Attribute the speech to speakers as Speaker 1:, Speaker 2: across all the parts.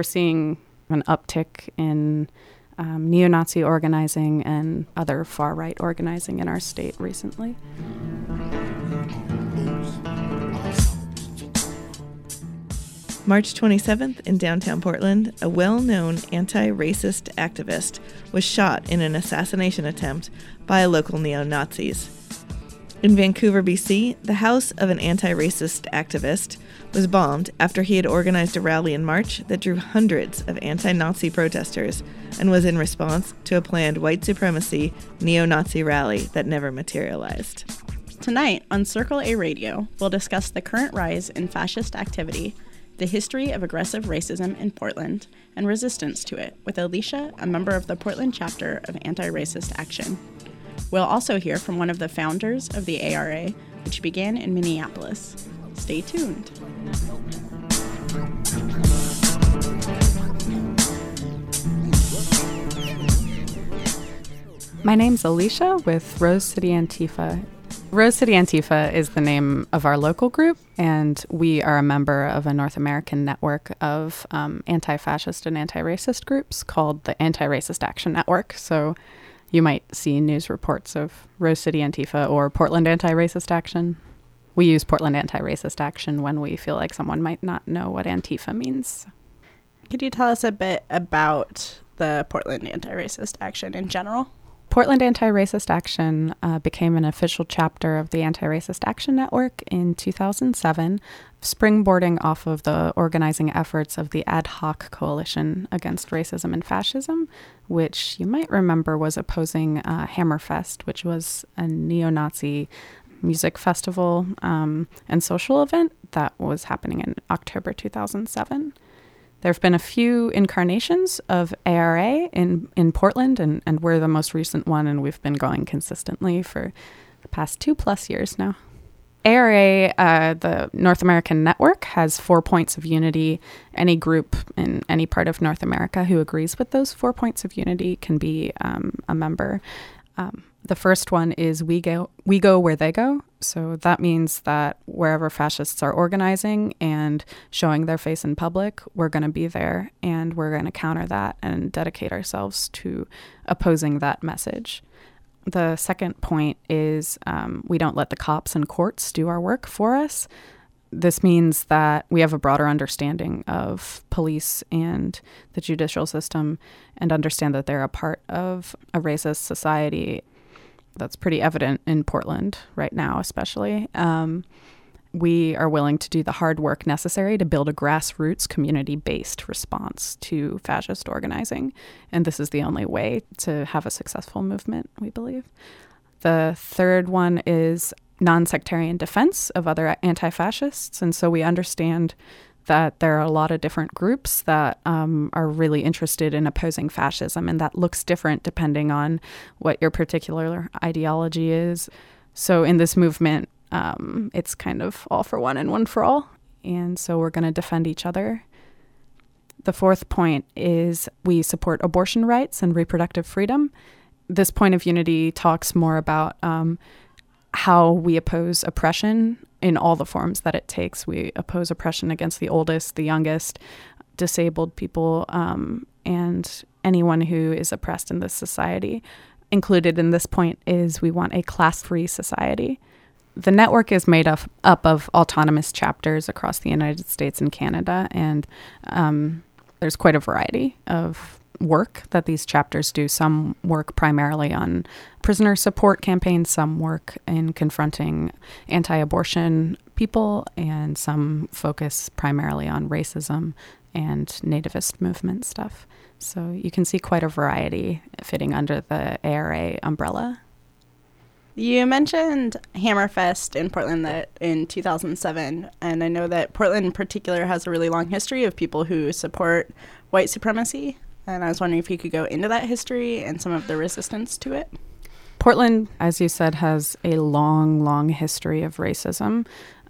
Speaker 1: We're seeing an uptick in neo-Nazi organizing and other far-right organizing in our state recently.
Speaker 2: March 27th in downtown Portland, a well-known anti-racist activist was shot in an assassination attempt by a local neo-Nazis. In Vancouver, BC, the house of an anti-racist activist was bombed after he had organized a rally in March that drew hundreds of anti-Nazi protesters and was in response to a planned white supremacy neo-Nazi rally that never materialized.
Speaker 3: Tonight on Circle A Radio, we'll discuss the current rise in fascist activity, the history of aggressive racism in Portland, and resistance to it, with Alicia, a member of the Portland chapter of Anti-Racist Action. We'll also hear from one of the founders of the ARA, which began in Minneapolis. Stay tuned.
Speaker 1: My name's Alicia with Rose City Antifa. Rose City Antifa is the name of our local group, and we are a member of a North American network of anti-fascist and anti-racist groups called the Anti-Racist Action Network. So you might see news reports of Rose City Antifa or Portland Anti-Racist Action. We use Portland Anti-Racist Action when we feel like someone might not know what Antifa means.
Speaker 3: Could you tell us a bit about the Portland Anti-Racist Action in general?
Speaker 1: Portland Anti-Racist Action became an official chapter of the Anti-Racist Action Network in 2007, springboarding off of the organizing efforts of the Ad Hoc Coalition Against Racism and Fascism, which you might remember was opposing Hammerfest, which was a neo-Nazi music festival and social event that was happening in October 2007. There have been a few incarnations of ARA in Portland, and we're the most recent one, and we've been going consistently for the past 2+ years now. ARA, the North American network, has 4 points of unity. Any group in any part of North America who agrees with those 4 points of unity can be a member. The first one is we go where they go. So that means that wherever fascists are organizing and showing their face in public, we're going to be there, and we're going to counter that and dedicate ourselves to opposing that message. The second point is we don't let the cops and courts do our work for us. This means that we have a broader understanding of police and the judicial system and understand that they're a part of a racist society. That's pretty evident in Portland right now, especially. We are willing to do the hard work necessary to build a grassroots community-based response to fascist organizing. And this is the only way to have a successful movement, we believe. The third one is non-sectarian defense of other anti-fascists. And so we understand that there are a lot of different groups that are really interested in opposing fascism, and that looks different depending on what your particular ideology is. So in this movement, it's kind of all for one and one for all, and so we're going to defend each other. The fourth point is we support abortion rights and reproductive freedom. This point of unity talks more about how we oppose oppression in all the forms that it takes. We oppose oppression against the oldest, the youngest, disabled people, and anyone who is oppressed in this society. Included in this point is we want a class-free society. The network is made up of autonomous chapters across the United States and Canada, and there's quite a variety of work that these chapters do. Some work primarily on prisoner support campaigns, some work in confronting anti-abortion people, and some focus primarily on racism and nativist movement stuff. So you can see quite a variety fitting under the ARA umbrella.
Speaker 3: You mentioned Hammerfest in Portland in 2007, and I know that Portland in particular has a really long history of people who support white supremacy. And I was wondering if you could go into that history and some of the resistance to it.
Speaker 1: Portland, as you said, has a long, long history of racism.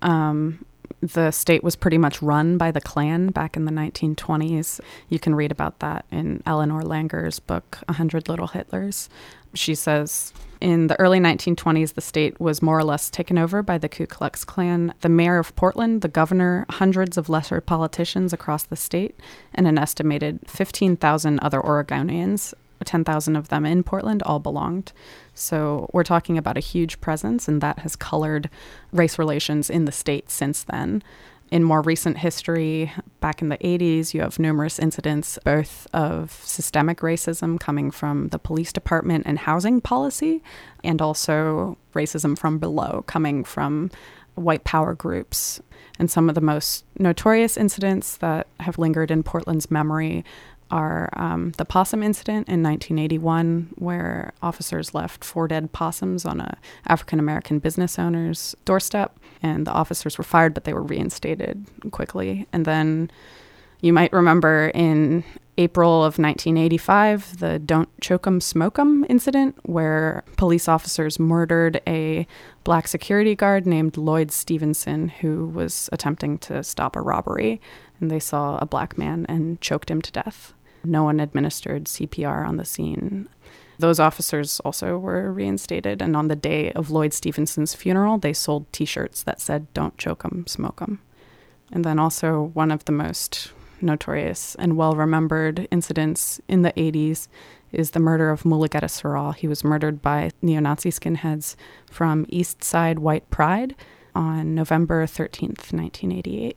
Speaker 1: The state was pretty much run by the Klan back in the 1920s. You can read about that in Eleanor Langer's book, 100 Little Hitlers. She says In the early 1920s, the state was more or less taken over by the Ku Klux Klan. The mayor of Portland, the governor, hundreds of lesser politicians across the state, and an estimated 15,000 other Oregonians, 10,000 of them in Portland, all belonged. So we're talking about a huge presence, and that has colored race relations in the state since then. In more recent history, back in the 80s, you have numerous incidents both of systemic racism coming from the police department and housing policy, and also racism from below coming from white power groups. And some of the most notorious incidents that have lingered in Portland's memory are the possum incident in 1981, where officers left 4 dead possums on a African-American business owner's doorstep, and the officers were fired, but they were reinstated quickly. And then you might remember in April of 1985, the Don't Choke 'em, Smoke 'em incident, where police officers murdered a black security guard named Lloyd Stevenson, who was attempting to stop a robbery. And they saw a black man and choked him to death. No one administered CPR on the scene. Those officers also were reinstated, and on the day of Lloyd Stevenson's funeral, they sold T-shirts that said, "Don't choke 'em, smoke 'em." And then also one of the most notorious and well-remembered incidents in the 80s is the murder of Mulugeta Seraw. He was murdered by neo-Nazi skinheads from East Side White Pride on November 13th, 1988.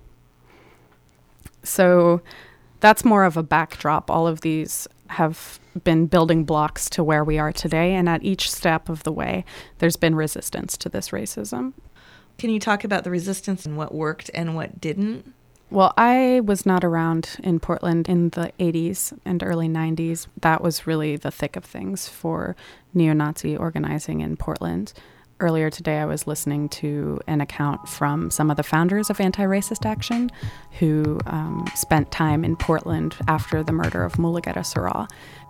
Speaker 1: So that's more of a backdrop. All of these have been building blocks to where we are today, and at each step of the way, there's been resistance to this racism.
Speaker 2: Can you talk about the resistance and what worked and what didn't?
Speaker 1: Well, I was not around in Portland in the 80s and early 90s. That was really the thick of things for neo-Nazi organizing in Portland. Earlier today, I was listening to an account from some of the founders of Anti-Racist Action who spent time in Portland after the murder of Mulugeta Seraw.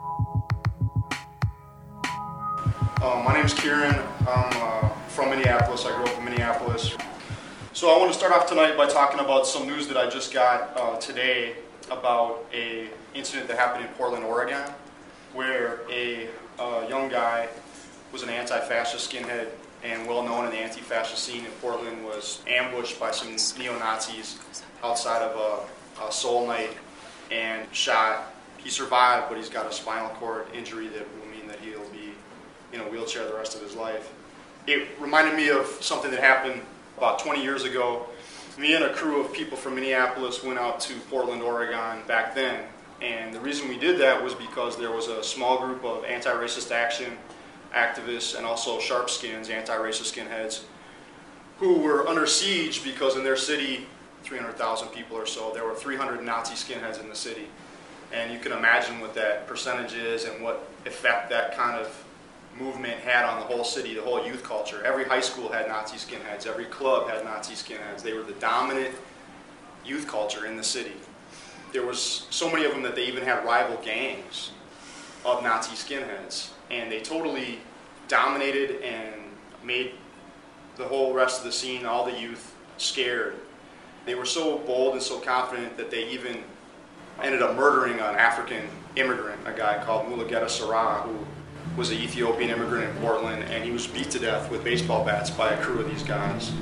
Speaker 4: My name is Kieran. I'm from Minneapolis. I grew up in Minneapolis. So I want to start off tonight by talking about some news that I just got today about an incident that happened in Portland, Oregon, where a young guy was an anti-fascist skinhead and well known in the anti-fascist scene in Portland, was ambushed by some neo-Nazis outside of a soul night and shot. He survived, but he's got a spinal cord injury that will mean that he'll be in a wheelchair the rest of his life. It reminded me of something that happened about 20 years ago. Me and a crew of people from Minneapolis went out to Portland, Oregon back then. And the reason we did that was because there was a small group of anti-racist action activists and also sharpskins, anti-racist skinheads, who were under siege because in their city, 300,000 people or so, there were 300 Nazi skinheads in the city. And you can imagine what that percentage is and what effect that kind of movement had on the whole city, the whole youth culture. Every high school had Nazi skinheads. Every club had Nazi skinheads. They were the dominant youth culture in the city. There was so many of them that they even had rival gangs of Nazi skinheads. And they totally dominated and made the whole rest of the scene, all the youth, scared. They were so bold and so confident that they even ended up murdering an African immigrant, a guy called Mulugeta Seraw, who was an Ethiopian immigrant in Portland, and he was beat to death with baseball bats by a crew of these guys.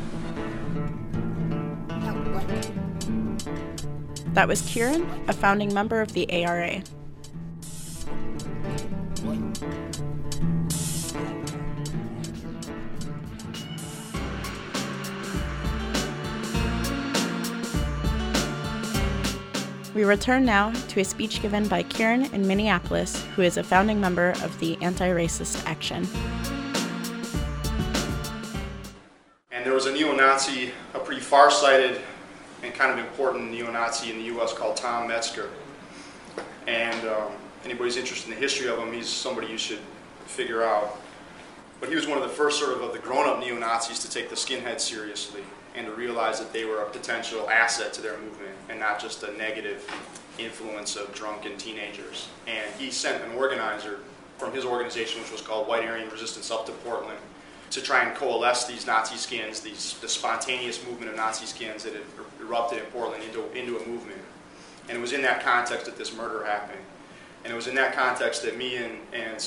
Speaker 3: That was Kieran, a founding member of the ARA. We return now to a speech given by Kieran in Minneapolis, who is a founding member of the Anti-Racist Action.
Speaker 4: And there was a neo-Nazi, a pretty far-sighted and kind of important neo-Nazi in the U.S. called Tom Metzger. And anybody's interested in the history of him, he's somebody you should figure out. But he was one of the first sort of the grown-up neo-Nazis to take the skinheads seriously and to realize that they were a potential asset to their movement and not just a negative influence of drunken teenagers. And he sent an organizer from his organization, which was called White Aryan Resistance, up to Portland to try and coalesce these Nazi skins, the spontaneous movement of Nazi skins that had erupted in Portland into a movement. And it was in that context that this murder happened. And it was in that context that me and some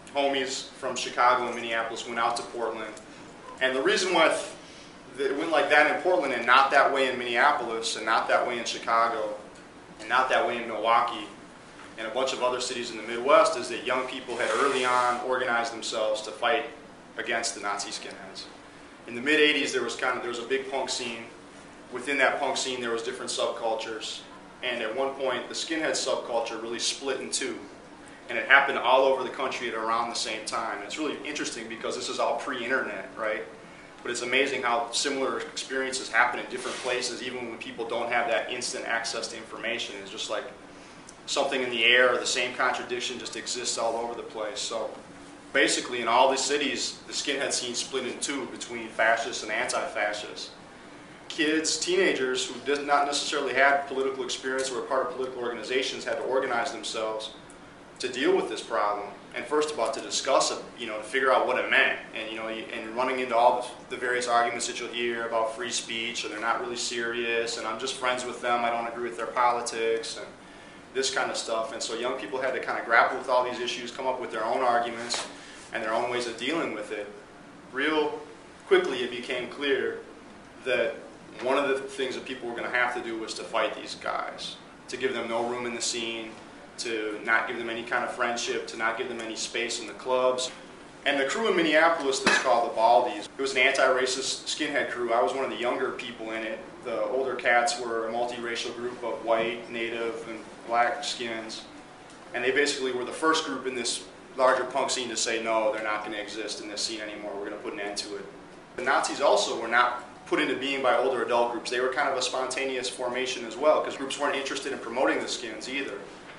Speaker 4: homies from Chicago and Minneapolis went out to Portland. And the reason why it went like that in Portland and not that way in Minneapolis and not that way in Chicago and not that way in Milwaukee and a bunch of other cities in the Midwest is that young people had early on organized themselves to fight against the Nazi skinheads. In the mid-'80s, there was a big punk scene. Within that punk scene, there was different subcultures. And at one point, the skinhead subculture really split in two. And it happened all over the country at around the same time. And it's really interesting because this is all pre-internet, right? But it's amazing how similar experiences happen in different places, even when people don't have that instant access to information. It's just like something in the air, or the same contradiction just exists all over the place. So basically, in all these cities, the skinhead scene split in two between fascists and anti-fascists. Kids, teenagers who did not necessarily have political experience or were part of political organizations had to organize themselves to deal with this problem, and first of all to discuss it, to figure out what it meant, and running into all the various arguments that you'll hear about free speech, and they're not really serious, and I'm just friends with them, I don't agree with their politics, and this kind of stuff. And so young people had to kind of grapple with all these issues, come up with their own arguments and their own ways of dealing with it. Real quickly it became clear that one of the things that people were going to have to do was to fight these guys, to give them no room in the scene, to not give them any kind of friendship, to not give them any space in the clubs. And the crew in Minneapolis that's called the Baldies, it was an anti-racist skinhead crew. I was one of the younger people in it. The older cats were a multiracial group of white, native, and black skins. And they basically were the first group in this larger punk scene to say, no, they're not going to exist in this scene anymore. We're going to put an end to it. The Nazis also were not put into being by older adult groups. They were kind of a spontaneous formation as well, because groups weren't interested in promoting the skins either.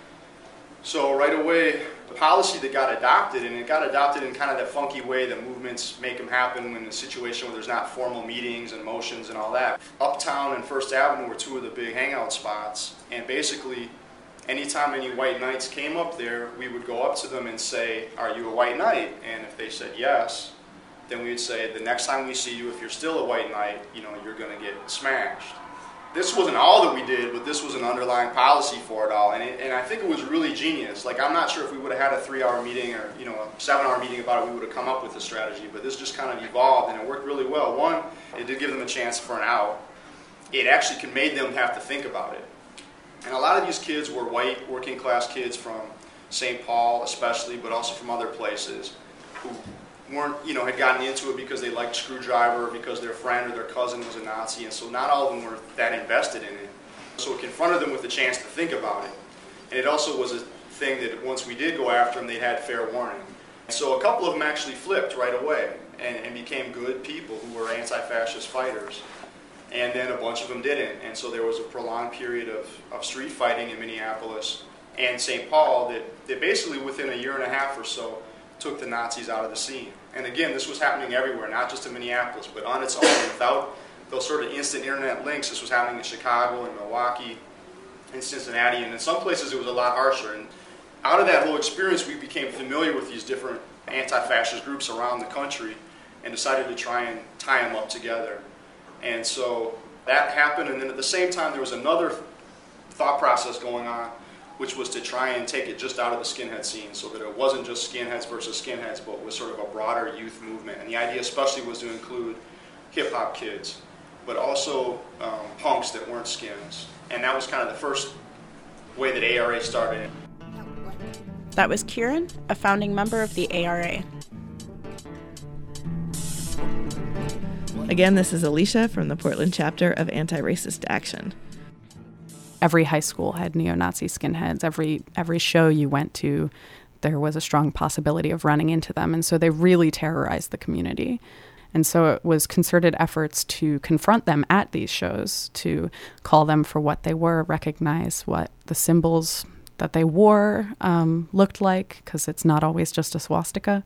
Speaker 4: So right away, the policy that got adopted, and it got adopted in kind of that funky way that movements make them happen when in a situation where there's not formal meetings and motions and all that. Uptown and First Avenue were two of the big hangout spots, and basically anytime any white knights came up there, we would go up to them and say, are you a white knight? And if they said yes, then we would say, the next time we see you, if you're still a white knight, you're going to get smashed. This wasn't all that we did, but this was an underlying policy for it all, and I think it was really genius. Like, I'm not sure if we would have had a 3-hour meeting or a 7-hour meeting about it, we would have come up with a strategy, but this just kind of evolved, and it worked really well. One, it did give them a chance for an out. It actually made them have to think about it. And a lot of these kids were white, working class kids from St. Paul especially, but also from other places, who weren't, had gotten into it because they liked Screwdriver, because their friend or their cousin was a Nazi, and so not all of them were that invested in it. So it confronted them with the chance to think about it. And it also was a thing that once we did go after them, they had fair warning. So a couple of them actually flipped right away and became good people who were anti-fascist fighters. And then a bunch of them didn't. And so there was a prolonged period of street fighting in Minneapolis and St. Paul that basically within a year and a half or so took the Nazis out of the scene. And again, this was happening everywhere, not just in Minneapolis, but on its own, without those sort of instant internet links. This was happening in Chicago and Milwaukee and Cincinnati, and in some places it was a lot harsher. And out of that whole experience, we became familiar with these different anti-fascist groups around the country and decided to try and tie them up together. And so that happened, and then at the same time, there was another thought process going on, which was to try and take it just out of the skinhead scene so that it wasn't just skinheads versus skinheads, but was sort of a broader youth movement. And the idea especially was to include hip-hop kids, but also punks that weren't skins. And that was kind of the first way that ARA started.
Speaker 3: That was Kieran, a founding member of the ARA.
Speaker 2: Again, this is Alicia from the Portland chapter of Anti-Racist Action.
Speaker 1: Every high school had neo-Nazi skinheads. Every show you went to, there was a strong possibility of running into them. And so they really terrorized the community. And so it was concerted efforts to confront them at these shows, to call them for what they were, recognize what the symbols that they wore looked like, because it's not always just a swastika.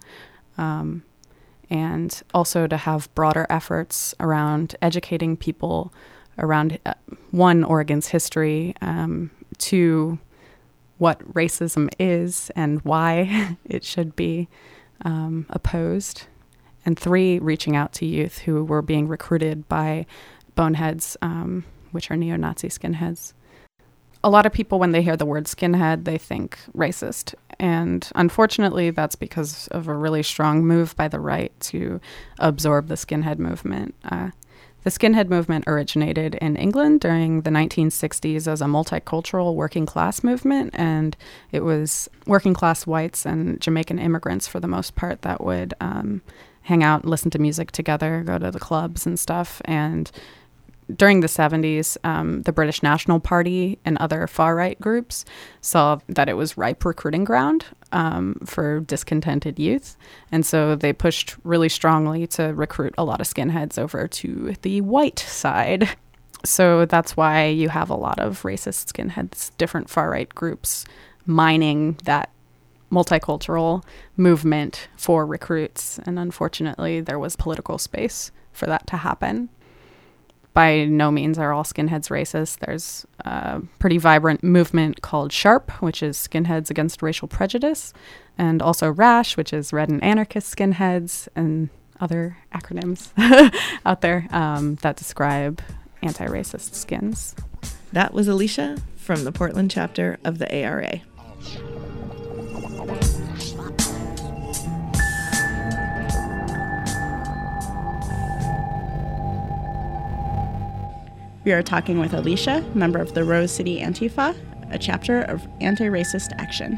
Speaker 1: And also to have broader efforts around educating people around, one, Oregon's history, two, what racism is and why it should be opposed, and three, reaching out to youth who were being recruited by boneheads, which are neo-Nazi skinheads. A lot of people, when they hear the word skinhead, they think racist. And unfortunately, that's because of a really strong move by the right to absorb the skinhead movement. The skinhead movement originated in England during the 1960s as a multicultural working class movement, and it was working class whites and Jamaican immigrants for the most part that would hang out and listen to music together, go to the clubs and stuff. And during the 70s, the British National Party and other far-right groups saw that it was ripe recruiting ground for discontented youth. And so they pushed really strongly to recruit a lot of skinheads over to the white side. So that's why you have a lot of racist skinheads, different far-right groups mining that multicultural movement for recruits. And unfortunately, there was political space for that to happen. By no means are all skinheads racist. There's a pretty vibrant movement called SHARP, which is Skinheads Against Racial Prejudice, and also RASH, which is Red and Anarchist Skinheads, and other acronyms out there that describe anti-racist skins.
Speaker 2: That was Alicia from the Portland chapter of the ARA.
Speaker 3: We are talking with Alicia, member of the Rose City Antifa, a chapter of Anti-Racist Action.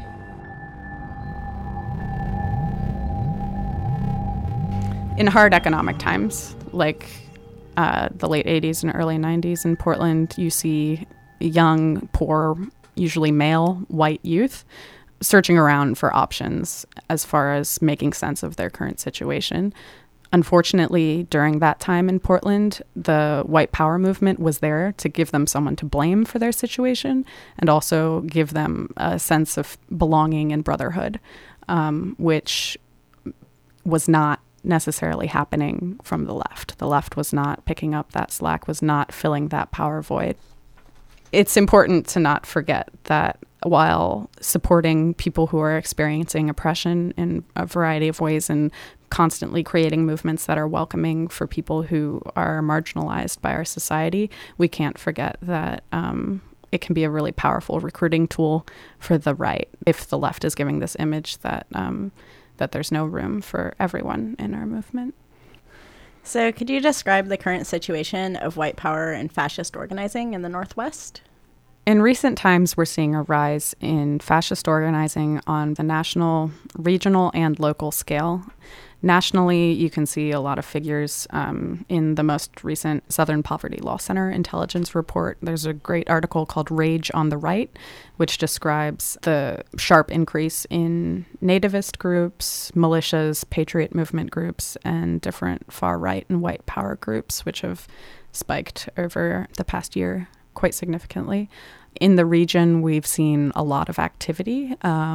Speaker 1: In hard economic times, like the late 80s and early 90s in Portland, you see young, poor, usually male, white youth searching around for options as far as making sense of their current situation. Unfortunately, during that time in Portland, the white power movement was there to give them someone to blame for their situation and also give them a sense of belonging and brotherhood, which was not necessarily happening from the left. The left was not picking up that slack, was not filling that power void. It's important to not forget that while supporting people who are experiencing oppression in a variety of ways and constantly creating movements that are welcoming for people who are marginalized by our society, we can't forget that it can be a really powerful recruiting tool for the right if the left is giving this image that that there's no room for everyone in our movement.
Speaker 3: So could you describe the current situation of white power and fascist organizing in the Northwest?
Speaker 1: In recent times, we're seeing a rise in fascist organizing on the national, regional, and local scale. Nationally, you can see a lot of figures in the most recent Southern Poverty Law Center intelligence report. There's a great article called Rage on the Right, which describes the sharp increase in nativist groups, militias, patriot movement groups, and different far-right and white power groups, which have spiked over the past year quite significantly. In the region, we've seen a lot of activity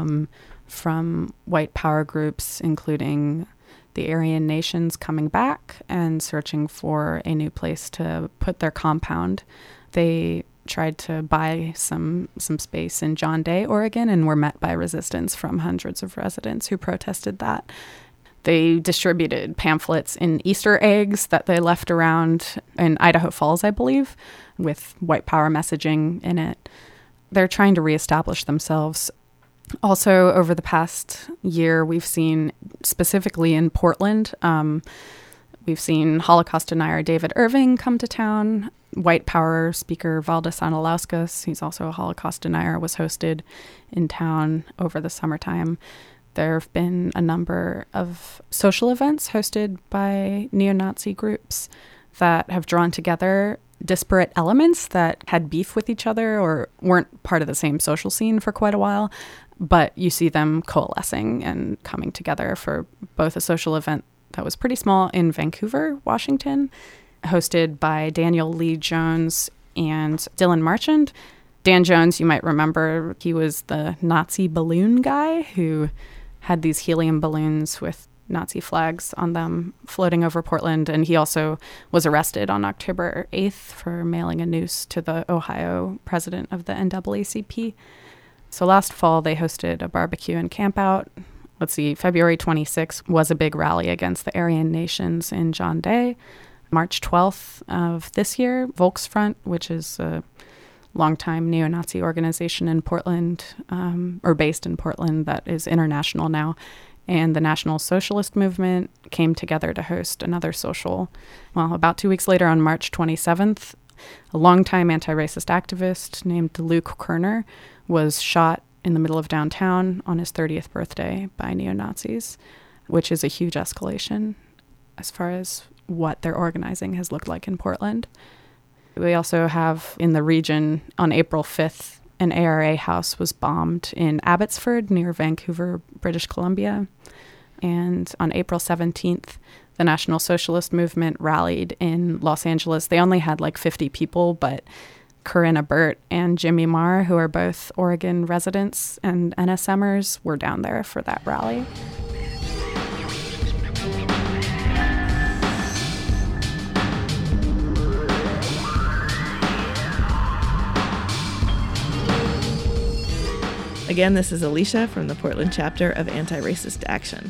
Speaker 1: from white power groups, including the Aryan nations coming back and searching for a new place to put their compound. They tried to buy some space in John Day, Oregon, and were met by resistance from hundreds of residents who protested that. They distributed pamphlets in Easter eggs that they left around in Idaho Falls, I believe, with white power messaging in it. They're trying to reestablish themselves. Also, over the past year, we've seen, specifically in Portland, we've seen Holocaust denier David Irving come to town. White power speaker Valdis Analauskas, he's also a Holocaust denier, was hosted in town over the summertime. There have been a number of social events hosted by neo-Nazi groups that have drawn together disparate elements that had beef with each other or weren't part of the same social scene for quite a while, but you see them coalescing and coming together for both a social event that was pretty small in Vancouver, Washington, hosted by Daniel Lee Jones and Dylan Marchand. Dan Jones, you might remember, he was the Nazi balloon guy who had these helium balloons with Nazi flags on them floating over Portland, and he also was arrested on October 8th for mailing a noose to the Ohio president of the NAACP. So last fall, they hosted a barbecue and campout. February 26th was a big rally against the Aryan nations in John Day. March 12th of this year, Volksfront, which is a longtime neo-Nazi organization in Portland, or based in Portland, that is international now. And the National Socialist Movement came together to host another social. Well, about 2 weeks later, on March 27th, a longtime anti-racist activist named Luke Kerner was shot in the middle of downtown on his 30th birthday by neo-Nazis, which is a huge escalation as far as what their organizing has looked like in Portland. We also have in the region, on April 5th, an ARA house was bombed in Abbotsford near Vancouver, British Columbia. And on April 17th, the National Socialist Movement rallied in Los Angeles. They only had like 50 people, but Corinna Burt and Jimmy Marr, who are both Oregon residents and NSMers, were down there for that rally.
Speaker 2: Again, this is Alicia from the Portland chapter of Anti-Racist Action.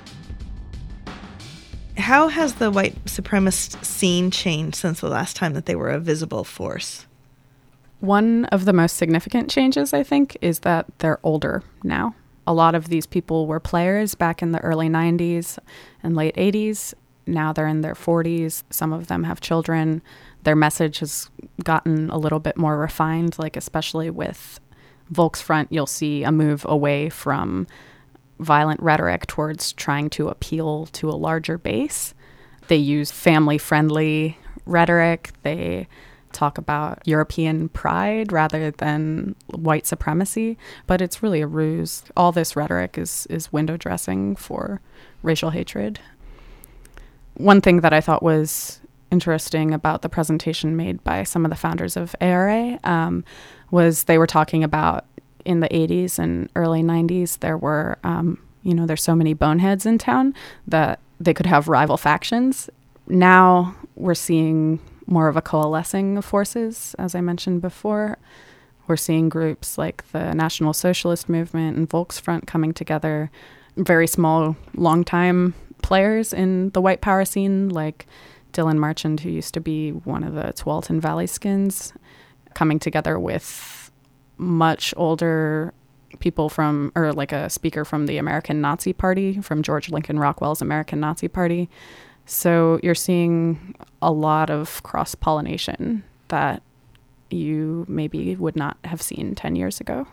Speaker 2: How has the white supremacist scene changed since the last time that they were a visible force?
Speaker 1: One of the most significant changes, I think, is that they're older now. A lot of these people were players back in the early 90s and late 80s. Now they're in their 40s. Some of them have children. Their message has gotten a little bit more refined, like especially with Volksfront, you'll see a move away from violent rhetoric towards trying to appeal to a larger base. They use family-friendly rhetoric. They talk about European pride rather than white supremacy, but it's really a ruse. All this rhetoric is window dressing for racial hatred. One thing that I thought was interesting about the presentation made by some of the founders of ARA was they were talking about in the 80s and early 90s, there were, there's so many boneheads in town that they could have rival factions. Now we're seeing more of a coalescing of forces, as I mentioned before. We're seeing groups like the National Socialist Movement and Volksfront coming together, very small, long-time players in the white power scene, like Dylan Marchand, who used to be one of the Tualatin Valley Skins, coming together with much older people like a speaker from the American Nazi Party, from George Lincoln Rockwell's American Nazi Party. So you're seeing a lot of cross-pollination that you maybe would not have seen 10 years ago.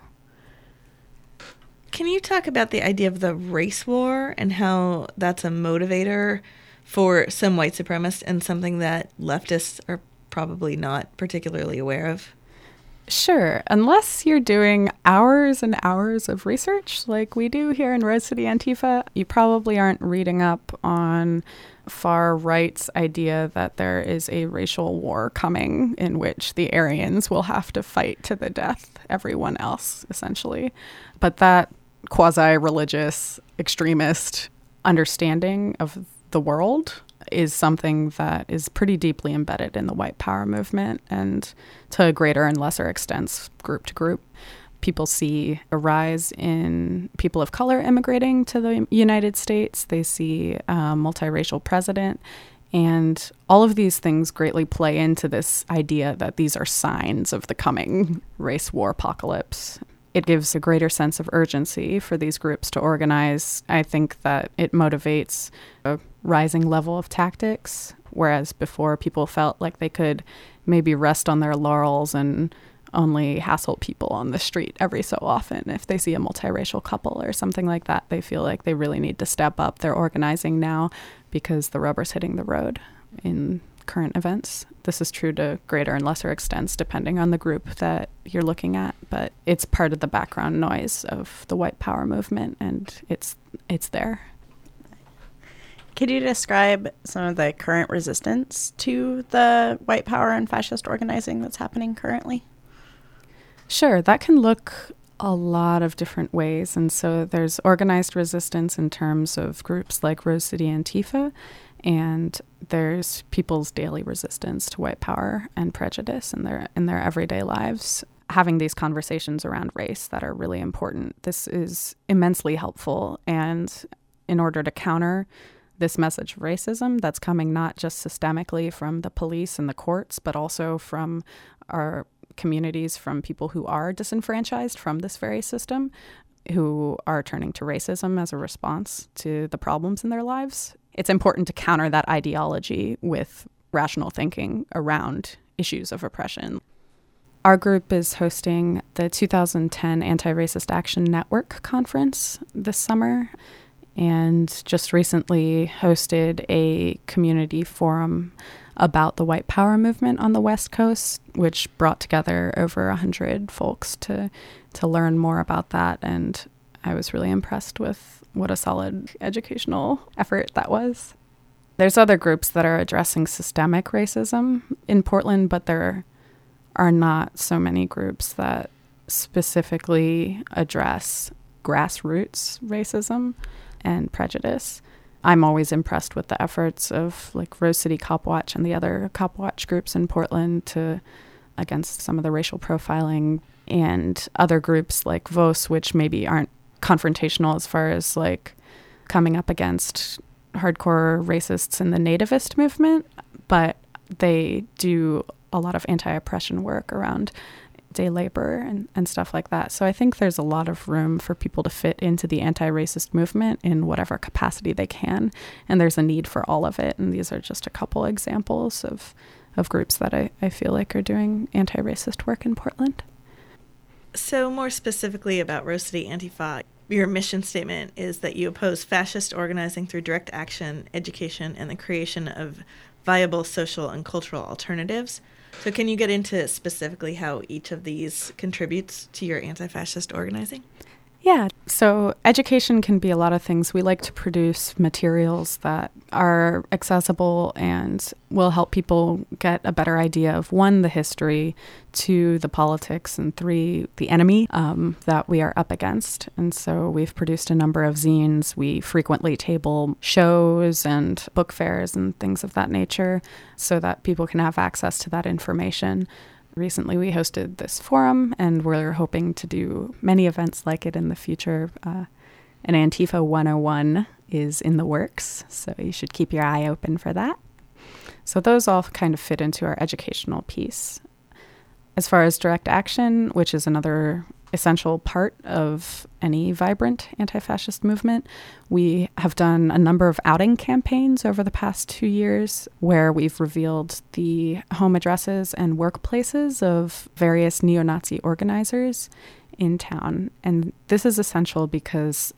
Speaker 2: Can you talk about the idea of the race war and how that's a motivator for some white supremacists and something that leftists are probably not particularly aware of?
Speaker 1: Sure. Unless you're doing hours and hours of research like we do here in Rose City Antifa, you probably aren't reading up on far right's idea that there is a racial war coming in which the Aryans will have to fight to the death everyone else, essentially. But that quasi-religious extremist understanding of the world is something that is pretty deeply embedded in the white power movement, and to greater and lesser extents, group to group. People see a rise in people of color immigrating to the United States. They see a multiracial president. And all of these things greatly play into this idea that these are signs of the coming race war apocalypse. It gives a greater sense of urgency for these groups to organize. I think that it motivates a rising level of tactics, whereas before people felt like they could maybe rest on their laurels and only hassle people on the street every so often. If they see a multiracial couple or something like that, they feel like they really need to step up their organizing now because the rubber's hitting the road in current events. This is true to greater and lesser extents depending on the group that you're looking at, but it's part of the background noise of the white power movement, and it's there.
Speaker 3: Could you describe some of the current resistance to the white power and fascist organizing that's happening currently?
Speaker 1: Sure, that can look a lot of different ways. And so there's organized resistance in terms of groups like Rose City Antifa, and there's people's daily resistance to white power and prejudice in their everyday lives. Having these conversations around race that are really important. This is immensely helpful. And in order to counter this message of racism that's coming not just systemically from the police and the courts, but also from our communities from people who are disenfranchised from this very system, who are turning to racism as a response to the problems in their lives. It's important to counter that ideology with rational thinking around issues of oppression. Our group is hosting the 2010 Anti-Racist Action Network conference this summer, and just recently hosted a community forum about the white power movement on the West Coast, which brought together over 100 folks to learn more about that. And I was really impressed with what a solid educational effort that was. There's other groups that are addressing systemic racism in Portland, but there are not so many groups that specifically address grassroots racism and prejudice. I'm always impressed with the efforts of like Rose City Cop Watch and the other Cop Watch groups in Portland against some of the racial profiling, and other groups like VOS, which maybe aren't confrontational as far as like coming up against hardcore racists in the nativist movement, but they do a lot of anti-oppression work around day labor and stuff like that. So I think there's a lot of room for people to fit into the anti-racist movement in whatever capacity they can. And there's a need for all of it. And these are just a couple examples of groups that I feel like are doing anti-racist work in Portland.
Speaker 2: So more specifically about Rose City Antifa, your mission statement is that you oppose fascist organizing through direct action, education, and the creation of viable social and cultural alternatives. So can you get into specifically how each of these contributes to your anti-fascist organizing?
Speaker 1: Yeah, so education can be a lot of things. We like to produce materials that are accessible and will help people get a better idea of, 1, the history, 2, the politics, and 3, the enemy that we are up against. And so we've produced a number of zines. We frequently table shows and book fairs and things of that nature so that people can have access to that information. Recently, we hosted this forum, and we're hoping to do many events like it in the future. An Antifa 101 is in the works, so you should keep your eye open for that. So those all kind of fit into our educational piece. As far as direct action, which is another essential part of any vibrant anti-fascist movement, we have done a number of outing campaigns over the past 2 years where we've revealed the home addresses and workplaces of various neo-Nazi organizers in town. And this is essential because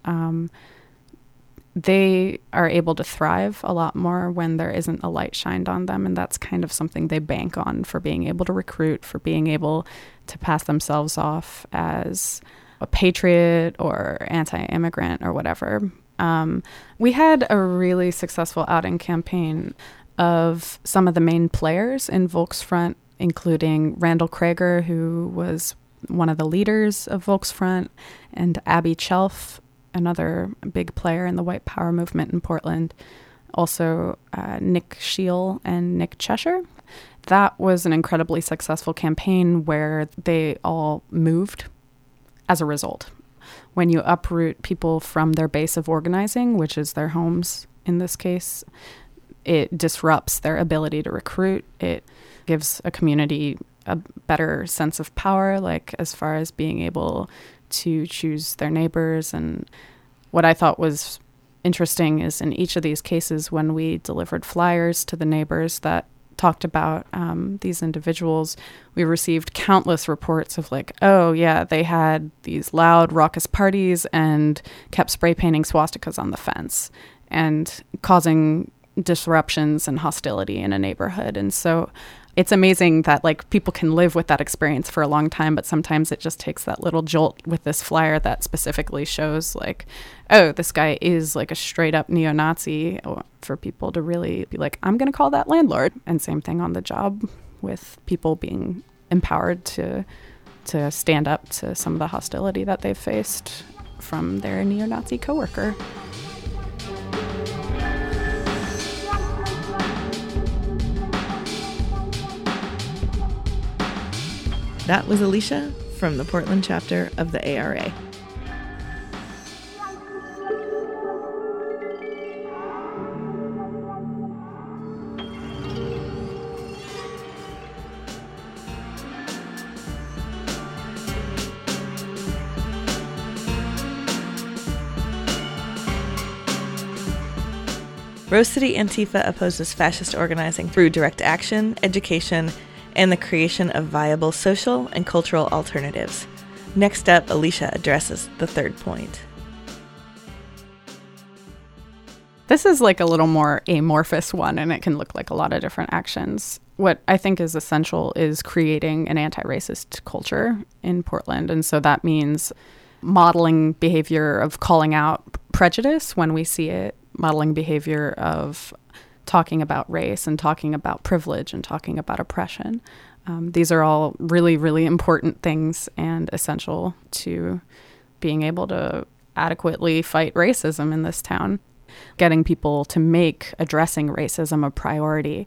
Speaker 1: they are able to thrive a lot more when there isn't a light shined on them. And that's kind of something they bank on for being able to recruit, for being able to pass themselves off as a patriot or anti-immigrant or whatever. We had a really successful outing campaign of some of the main players in Volksfront, including Randall Krager, who was one of the leaders of Volksfront, and Abby Chelf, another big player in the white power movement in Portland. Also, Nick Scheel and Nick Cheshire. That was an incredibly successful campaign where they all moved as a result. When you uproot people from their base of organizing, which is their homes in this case, it disrupts their ability to recruit. It gives a community a better sense of power, like as far as being able to choose their neighbors. And what I thought was interesting is in each of these cases, when we delivered flyers to the neighbors that talked about these individuals, we received countless reports of like, oh yeah, they had these loud raucous parties and kept spray painting swastikas on the fence and causing disruptions and hostility in a neighborhood. And so it's amazing that like people can live with that experience for a long time, but sometimes it just takes that little jolt with this flyer that specifically shows like, oh, this guy is like a straight up neo-Nazi, for people to really be like, I'm going to call that landlord. And same thing on the job with people being empowered to stand up to some of the hostility that they've faced from their neo-Nazi coworker.
Speaker 2: That was Alicia from the Portland chapter of the ARA. Rose City Antifa opposes fascist organizing through direct action, education, and the creation of viable social and cultural alternatives. Next up, Alicia addresses the third point.
Speaker 1: This is like a little more amorphous one, and it can look like a lot of different actions. What I think is essential is creating an anti-racist culture in Portland. And so that means modeling behavior of calling out prejudice when we see it, modeling behavior of talking about race and talking about privilege and talking about oppression. These are all really, really important things and essential to being able to adequately fight racism in this town. Getting people to make addressing racism a priority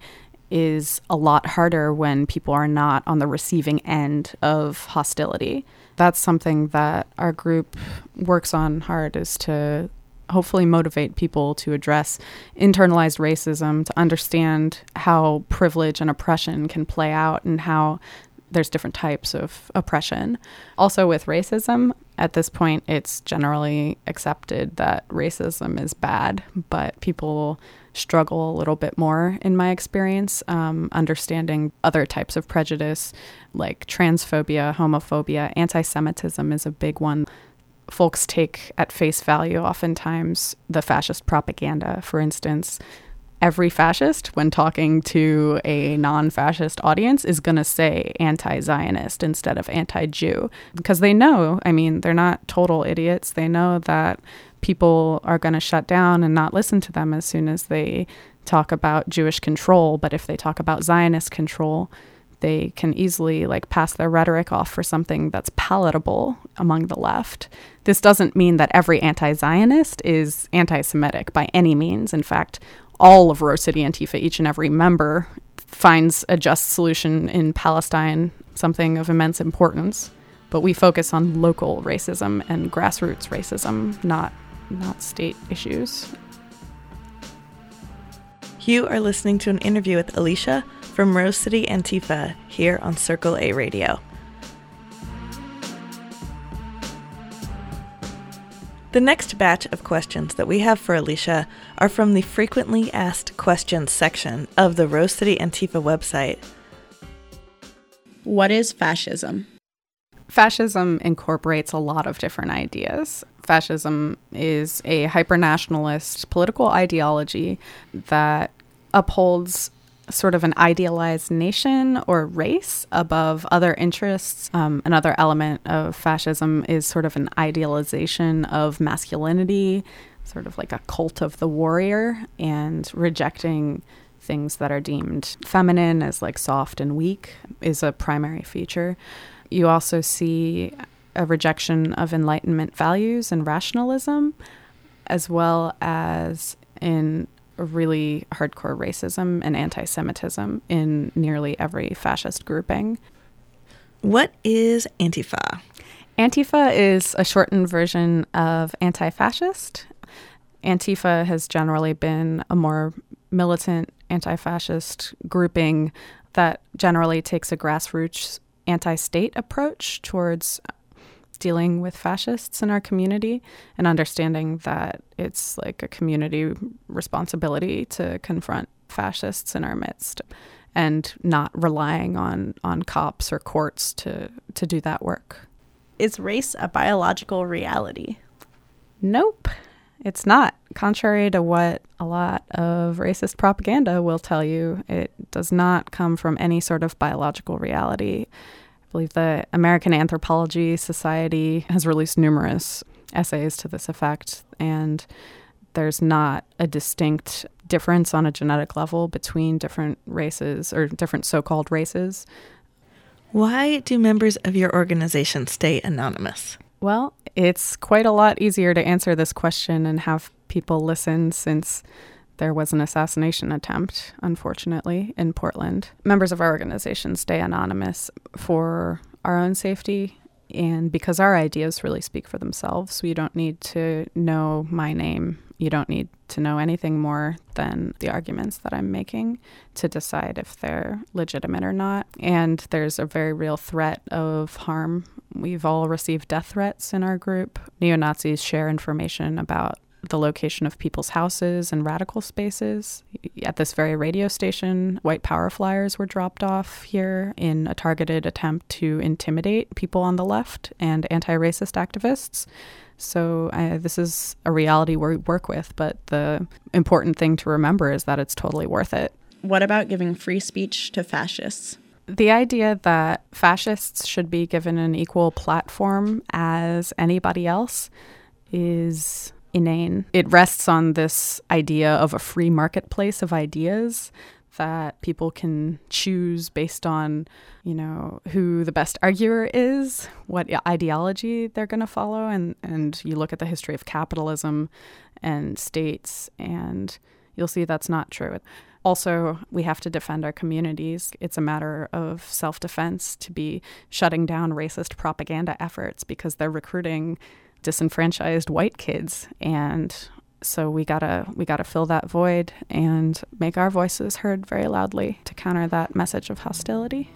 Speaker 1: is a lot harder when people are not on the receiving end of hostility. That's something that our group works on hard, is to hopefully motivate people to address internalized racism, to understand how privilege and oppression can play out and how there's different types of oppression. Also with racism, at this point, it's generally accepted that racism is bad, but people struggle a little bit more, in my experience, understanding other types of prejudice like transphobia, homophobia. Anti-Semitism is a big one. Folks take at face value oftentimes the fascist propaganda. For instance, every fascist, when talking to a non-fascist audience, is going to say anti-Zionist instead of anti-Jew, because they know, I mean, they're not total idiots. They know that people are going to shut down and not listen to them as soon as they talk about Jewish control. But if they talk about Zionist control, they can easily pass their rhetoric off for something that's palatable among the left. This doesn't mean that every anti-Zionist is anti-Semitic by any means. In fact, all of Rose City Antifa, each and every member, finds a just solution in Palestine, something of immense importance. But we focus on local racism and grassroots racism, not state issues.
Speaker 2: You are listening to an interview with Alicia from Rose City Antifa here on Circle A Radio. The next batch of questions that we have for Alicia are from the frequently asked questions section of the Rose City Antifa website.
Speaker 3: What is fascism?
Speaker 1: Fascism incorporates a lot of different ideas. Fascism is a hyper-nationalist political ideology that upholds sort of an idealized nation or race above other interests. Another element of fascism is sort of an idealization of masculinity, sort of like a cult of the warrior, and rejecting things that are deemed feminine as soft and weak is a primary feature. You also see a rejection of Enlightenment values and rationalism, as well as in really hardcore racism and anti-Semitism in nearly every fascist grouping.
Speaker 2: What is Antifa?
Speaker 1: Antifa is a shortened version of anti-fascist. Antifa has generally been a more militant anti-fascist grouping that generally takes a grassroots anti-state approach towards dealing with fascists in our community and understanding that it's a community responsibility to confront fascists in our midst and not relying on cops or courts to do that work.
Speaker 3: Is race a biological reality?
Speaker 1: Nope, it's not. Contrary to what a lot of racist propaganda will tell you, it does not come from any sort of biological reality. I believe the American Anthropology Society has released numerous essays to this effect, and there's not a distinct difference on a genetic level between different races or different so-called races.
Speaker 2: Why do members of your organization stay anonymous?
Speaker 1: Well, it's quite a lot easier to answer this question and have people listen since there was an assassination attempt, unfortunately, in Portland. Members of our organization stay anonymous for our own safety and because our ideas really speak for themselves. You don't need to know my name. You don't need to know anything more than the arguments that I'm making to decide if they're legitimate or not. And there's a very real threat of harm. We've all received death threats in our group. Neo-Nazis share information about the location of people's houses and radical spaces. At this very radio station, white power flyers were dropped off here in a targeted attempt to intimidate people on the left and anti-racist activists. So this is a reality we work with, but the important thing to remember is that it's totally worth it.
Speaker 3: What about giving free speech to fascists?
Speaker 1: The idea that fascists should be given an equal platform as anybody else is inane. It rests on this idea of a free marketplace of ideas that people can choose based on, who the best arguer is, what ideology they're going to follow. And you look at the history of capitalism and states, and you'll see that's not true. Also, we have to defend our communities. It's a matter of self-defense to be shutting down racist propaganda efforts because they're recruiting disenfranchised white kids. And so we gotta fill that void and make our voices heard very loudly to counter that message of hostility.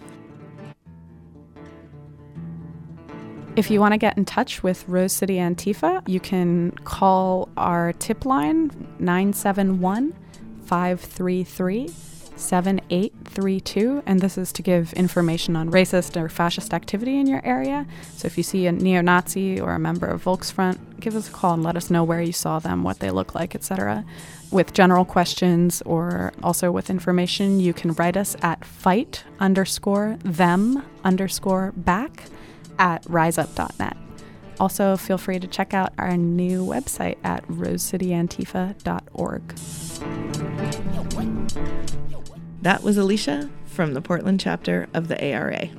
Speaker 1: If you want to get in touch with Rose City Antifa, you can call our tip line 971-533-7832, and this is to give information on racist or fascist activity in your area. So if you see a neo-Nazi or a member of Volksfront, give us a call and let us know where you saw them, what they look like, etc. With general questions or also with information, you can write us at fight_them_back@riseup.net. Also, feel free to check out our new website at rosecityantifa.org.
Speaker 2: That was Alicia from the Portland chapter of the ARA.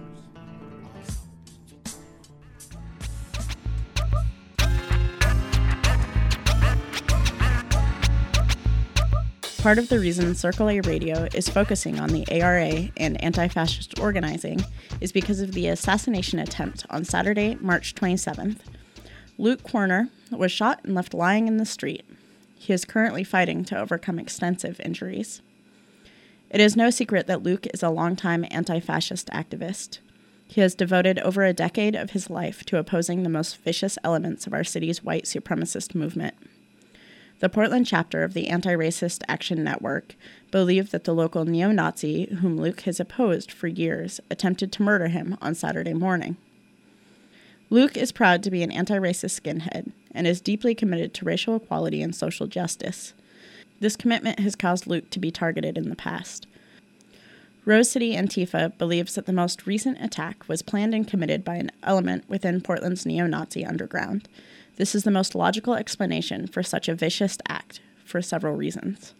Speaker 3: Part of the reason Circle A Radio is focusing on the ARA and anti-fascist organizing is because of the assassination attempt on Saturday, March 27th. Luke Corner was shot and left lying in the street. He is currently fighting to overcome extensive injuries. It is no secret that Luke is a longtime anti-fascist activist. He has devoted over a decade of his life to opposing the most vicious elements of our city's white supremacist movement. The Portland chapter of the Anti-Racist Action Network believed that the local neo-Nazi, whom Luke has opposed for years, attempted to murder him on Saturday morning. Luke is proud to be an anti-racist skinhead and is deeply committed to racial equality and social justice. This commitment has caused Luke to be targeted in the past. Rose City Antifa believes that the most recent attack was planned and committed by an element within Portland's neo-Nazi underground. This is the most logical explanation for such a vicious act, for several reasons.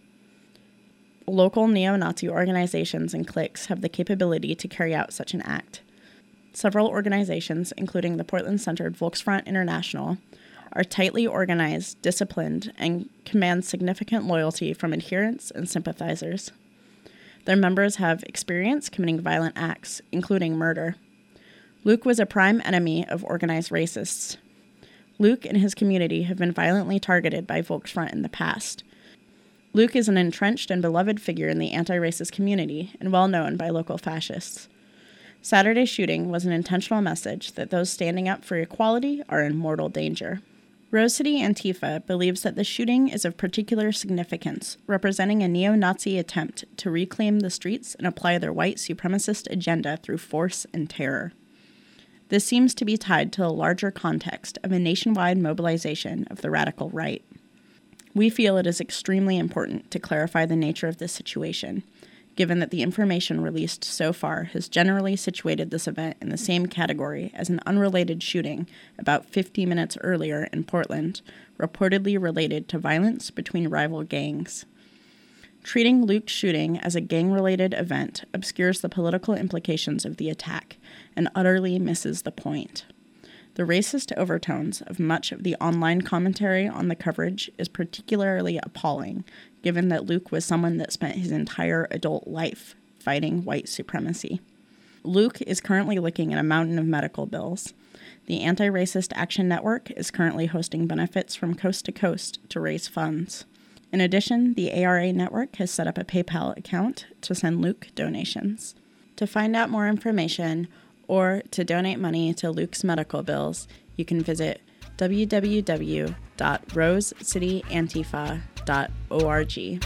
Speaker 3: Local neo-Nazi organizations and cliques have the capability to carry out such an act. Several organizations, including the Portland-centered Volksfront International, are tightly organized, disciplined, and command significant loyalty from adherents and sympathizers. Their members have experience committing violent acts, including murder. Luke was a prime enemy of organized racists. Luke and his community have been violently targeted by Volksfront in the past. Luke is an entrenched and beloved figure in the anti-racist community and well known by local fascists. Saturday's shooting was an intentional message that those standing up for equality are in mortal danger. Rose City Antifa believes that the shooting is of particular significance, representing a neo-Nazi attempt to reclaim the streets and apply their white supremacist agenda through force and terror. This seems to be tied to a larger context of a nationwide mobilization of the radical right. We feel it is extremely important to clarify the nature of this situation, given that the information released so far has generally situated this event in the same category as an unrelated shooting about 50 minutes earlier in Portland, reportedly related to violence between rival gangs. Treating Luke's shooting as a gang-related event obscures the political implications of the attack and utterly misses the point. The racist overtones of much of the online commentary on the coverage is particularly appalling, given that Luke was someone that spent his entire adult life fighting white supremacy. Luke is currently looking at a mountain of medical bills. The Anti-Racist Action Network is currently hosting benefits from coast to coast to raise funds. In addition, the ARA network has set up a PayPal account to send Luke donations. To find out more information or to donate money to Luke's medical bills, you can visit www.arasociety.org. www.rosecityantifa.org.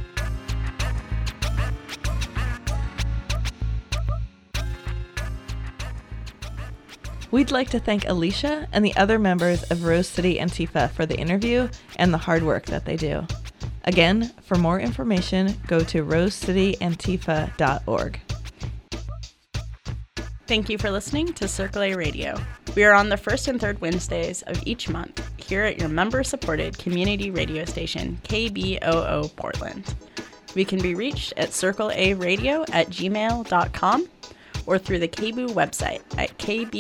Speaker 2: We'd like to thank Alicia and the other members of Rose City Antifa for the interview and the hard work that they do. Again, for more information, go to rosecityantifa.org.
Speaker 3: Thank you for listening to Circle A Radio. We are on the first and third Wednesdays of each month here at your member-supported community radio station, KBOO Portland. We can be reached at circlearadio@gmail.com or through the KBOO website at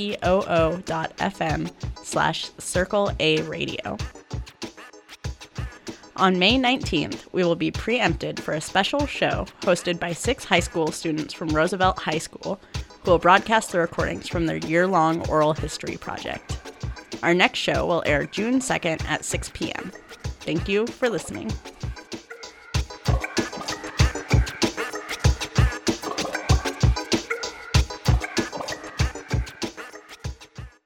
Speaker 3: kboo.fm/circlearadio. On May 19th, we will be preempted for a special show hosted by 6 high school students from Roosevelt High School who will broadcast the recordings from their year-long oral history project. Our next show will air June 2nd at 6 p.m. Thank you for listening.